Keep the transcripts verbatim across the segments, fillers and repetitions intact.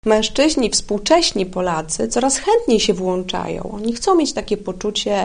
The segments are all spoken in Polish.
Mężczyźni, współcześni Polacy coraz chętniej się włączają. Oni chcą mieć takie poczucie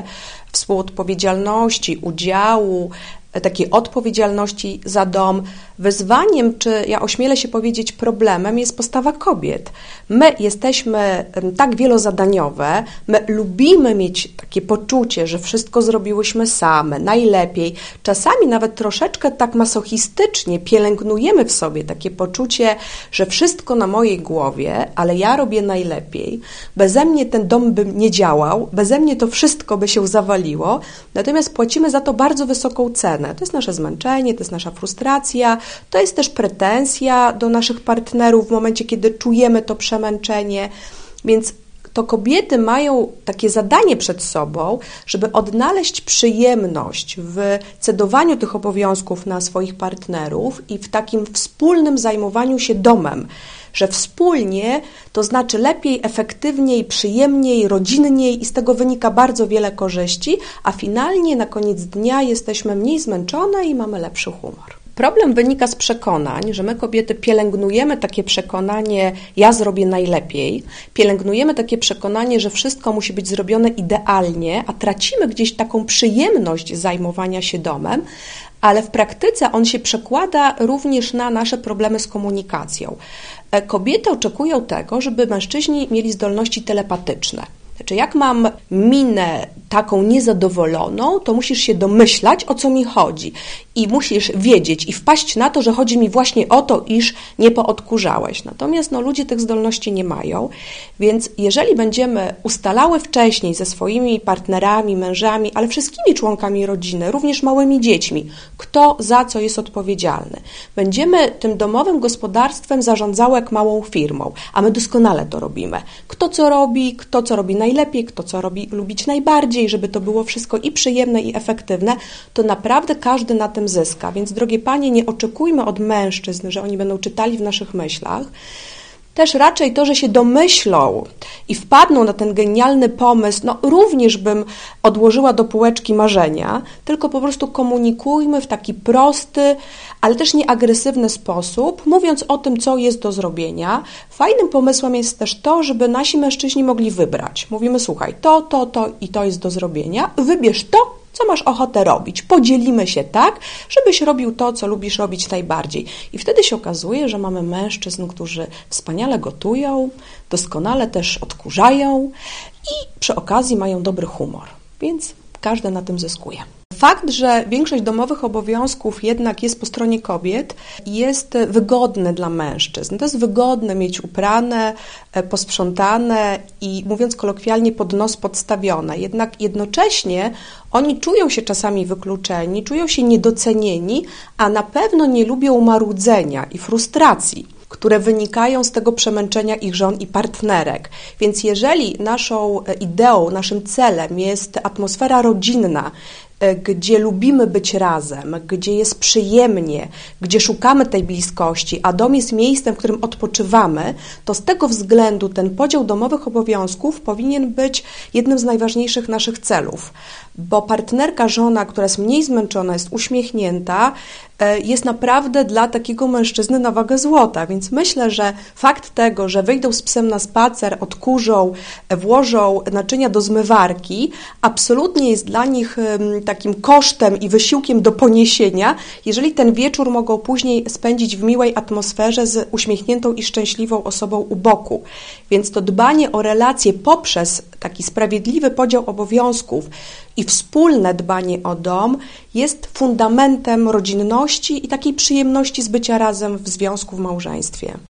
współodpowiedzialności, udziału, takiej odpowiedzialności za dom. Wyzwaniem, czy ja ośmielę się powiedzieć problemem, jest postawa kobiet. My jesteśmy tak wielozadaniowe, my lubimy mieć takie poczucie, że wszystko zrobiłyśmy same, najlepiej. Czasami nawet troszeczkę tak masochistycznie pielęgnujemy w sobie takie poczucie, że wszystko na mojej głowie, ale ja robię najlepiej. Beze mnie ten dom by nie działał, beze mnie to wszystko by się zawaliło, natomiast płacimy za to bardzo wysoką cenę. To jest nasze zmęczenie, to jest nasza frustracja, to jest też pretensja do naszych partnerów w momencie, kiedy czujemy to przemęczenie, więc to kobiety mają takie zadanie przed sobą, żeby odnaleźć przyjemność w cedowaniu tych obowiązków na swoich partnerów i w takim wspólnym zajmowaniu się domem, że wspólnie to znaczy lepiej, efektywniej, przyjemniej, rodzinniej i z tego wynika bardzo wiele korzyści, a finalnie na koniec dnia jesteśmy mniej zmęczone i mamy lepszy humor. Problem wynika z przekonań, że my kobiety pielęgnujemy takie przekonanie, ja zrobię najlepiej, pielęgnujemy takie przekonanie, że wszystko musi być zrobione idealnie, a tracimy gdzieś taką przyjemność zajmowania się domem, ale w praktyce on się przekłada również na nasze problemy z komunikacją. Kobiety oczekują tego, żeby mężczyźni mieli zdolności telepatyczne. Znaczy, jak mam minę taką niezadowoloną, to musisz się domyślać, o co mi chodzi i musisz wiedzieć i wpaść na to, że chodzi mi właśnie o to, iż nie poodkurzałeś. Natomiast no, ludzie tych zdolności nie mają, więc jeżeli będziemy ustalały wcześniej ze swoimi partnerami, mężami, ale wszystkimi członkami rodziny, również małymi dziećmi, kto za co jest odpowiedzialny, będziemy tym domowym gospodarstwem zarządzały jak małą firmą, a my doskonale to robimy. Kto co robi, kto co robi najlepiej, kto co robi lubić najbardziej, żeby to było wszystko i przyjemne, i efektywne, to naprawdę każdy na tym zyska. Więc drogie panie, nie oczekujmy od mężczyzn, że oni będą czytali w naszych myślach. Też raczej to, że się domyślą i wpadną na ten genialny pomysł, no również bym odłożyła do półeczki marzenia, tylko po prostu komunikujmy w taki prosty, ale też nieagresywny sposób, mówiąc o tym, co jest do zrobienia. Fajnym pomysłem jest też to, żeby nasi mężczyźni mogli wybrać. Mówimy, słuchaj, to, to, to i to jest do zrobienia, wybierz to, co masz ochotę robić. Podzielimy się tak, żebyś robił to, co lubisz robić najbardziej. I wtedy się okazuje, że mamy mężczyzn, którzy wspaniale gotują, doskonale też odkurzają i przy okazji mają dobry humor. Więc każdy na tym zyskuje. Fakt, że większość domowych obowiązków jednak jest po stronie kobiet, jest wygodny dla mężczyzn. To jest wygodne mieć uprane, posprzątane i mówiąc kolokwialnie pod nos podstawione. Jednak jednocześnie oni czują się czasami wykluczeni, czują się niedocenieni, a na pewno nie lubią marudzenia i frustracji, które wynikają z tego przemęczenia ich żon i partnerek. Więc jeżeli naszą ideą, naszym celem jest atmosfera rodzinna, gdzie lubimy być razem, gdzie jest przyjemnie, gdzie szukamy tej bliskości, a dom jest miejscem, w którym odpoczywamy, to z tego względu ten podział domowych obowiązków powinien być jednym z najważniejszych naszych celów, bo partnerka, żona, która jest mniej zmęczona, jest uśmiechnięta, jest naprawdę dla takiego mężczyzny na wagę złota, więc myślę, że fakt tego, że wyjdą z psem na spacer, odkurzą, włożą naczynia do zmywarki, absolutnie jest dla nich takim kosztem i wysiłkiem do poniesienia, jeżeli ten wieczór mogą później spędzić w miłej atmosferze z uśmiechniętą i szczęśliwą osobą u boku. Więc to dbanie o relacje poprzez taki sprawiedliwy podział obowiązków i wspólne dbanie o dom jest fundamentem rodzinności i takiej przyjemności z bycia razem w związku, w małżeństwie.